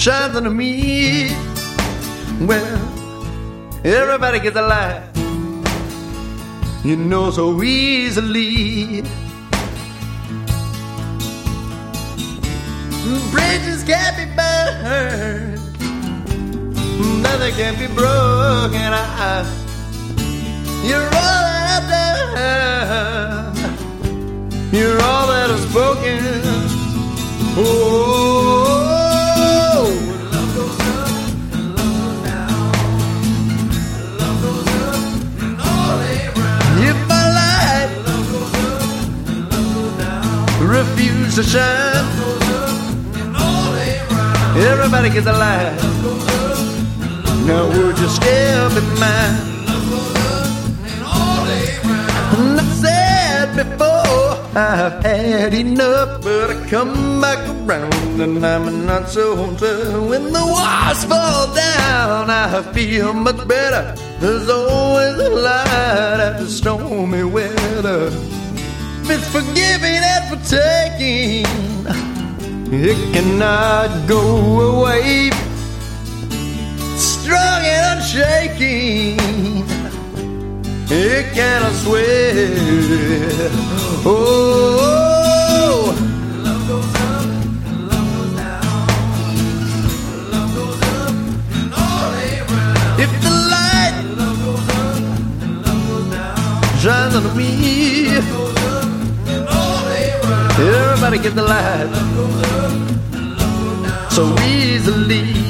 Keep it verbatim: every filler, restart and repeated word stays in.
shines on me. Well, everybody gets a light, you know, so easily. Bridges can't be burned, nothing can be broken. I, you're all that I've done, you're all that I've spoken. Oh, love goes up and love goes down, love goes up and all around. If my light, love goes up and love goes down, refuse to shine, love goes up and all around. Everybody gets a light, love goes up and love now would you still be mine? Love goes up and all around. And I said before, I've had enough, but I come back around, and I'm not so tough. When the walls fall down, I feel much better. There's always a light after stormy weather. It's forgiving and for taking, it cannot go away. Strong and unshaking, it cannot sway. Oh, love goes up and love goes down, love goes up and all around. If the light, love goes up and love goes down, shines on me, love goes up and all around. Everybody get the light, love goes up and love goes down, so easily.